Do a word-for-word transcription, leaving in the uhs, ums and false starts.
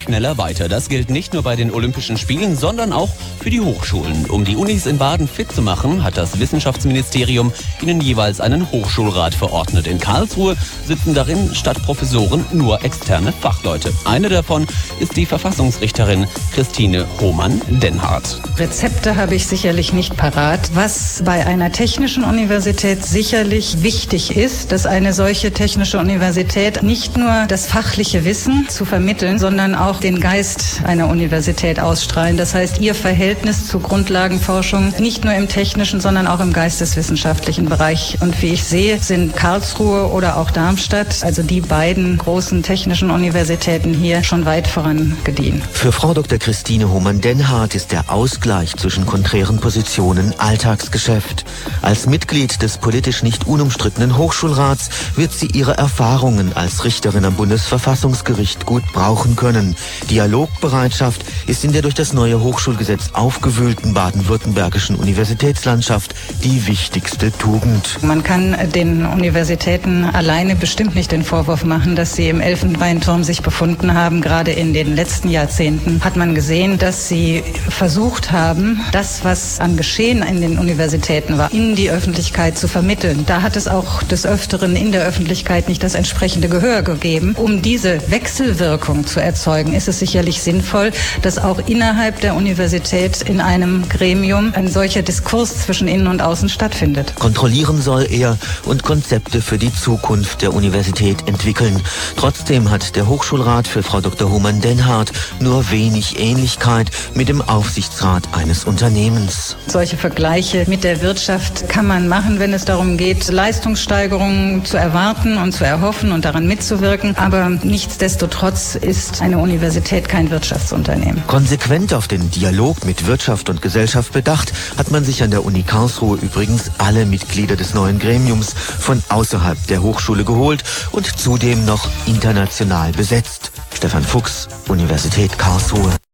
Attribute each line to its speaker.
Speaker 1: schneller, weiter. Das gilt nicht nur bei den Olympischen Spielen, sondern auch für die Hochschulen. Um die Unis in Baden fit zu machen, hat das Wissenschaftsministerium ihnen jeweils einen Hochschulrat verordnet. In Karlsruhe sitzen darin statt Professoren nur externe Fachleute. Eine davon ist die Verfassungsrichterin Christine Hohmann-Dennhardt.
Speaker 2: Rezepte habe ich sicherlich nicht parat. Was bei einer technischen Universität sicherlich wichtig ist, dass eine solche technische Universität nicht nur das fachliche Wissen zu vermitteln, sondern auch den Geist einer Universität ausstrahlen. Das heißt, ihr Verhältnis zu Grundlagenforschung nicht nur im technischen, sondern auch im geisteswissenschaftlichen Bereich. Und wie ich sehe, sind Karlsruhe oder auch Darmstadt, also die beiden großen technischen Universitäten hier, schon weit voran gediehen.
Speaker 3: Für Frau Doktor Christine Hohmann-Dennhardt ist der Ausgleich zwischen konträren Positionen Alltagsgeschäft. Als Mitglied des politisch nicht unumstrittenen Hochschulrats wird sie ihre Erfahrungen als Richterin am Bundesverfassungsgericht gut brauchen können. Dialogbereitschaft ist in der durch das neue Hochschulgesetz aufgewühlten baden-württembergischen Universitätslandschaft die wichtigste Tugend.
Speaker 2: Man kann den Universitäten alleine bestimmt nicht den Vorwurf machen, dass sie im Elfenbeinturm sich befunden haben. Gerade in den letzten Jahrzehnten hat man gesehen, dass sie versucht haben, das, was an Geschehen in den Universitäten war, in die Öffentlichkeit zu vermitteln. Da hat es auch des Öfteren in der Öffentlichkeit nicht das entsprechende Gehör gegeben. Um diese Wechselwirkung zu erzeugen, ist es sicherlich sinnvoll, dass auch innerhalb der Universität in einem Gremium ein solcher Diskurs zwischen Innen und Außen stattfindet.
Speaker 3: Kontrollieren soll er und Konzepte für die Zukunft der Universität entwickeln. Trotzdem hat der Hochschulrat für Frau Doktor Hohmann-Dennhardt nur wenig Ähnlichkeit mit dem Aufsichtsrat eines Unternehmens.
Speaker 2: Solche Vergleiche mit der Wirtschaft kann man machen, wenn es darum geht, Leistungssteigerungen zu erwarten und zu erhoffen und daran mitzuwirken. Aber nichtsdestotrotz ist eine Universität kein Wirtschaftsunternehmen.
Speaker 3: Konsequent auf den Dialog mit Wirtschaft und Gesellschaft bedacht, hat man sich an der Uni Karlsruhe übrigens alle Mitglieder des neuen Gremiums von außerhalb der Hochschule geholt und zudem noch international besetzt. Stefan Fuchs, Universität Karlsruhe.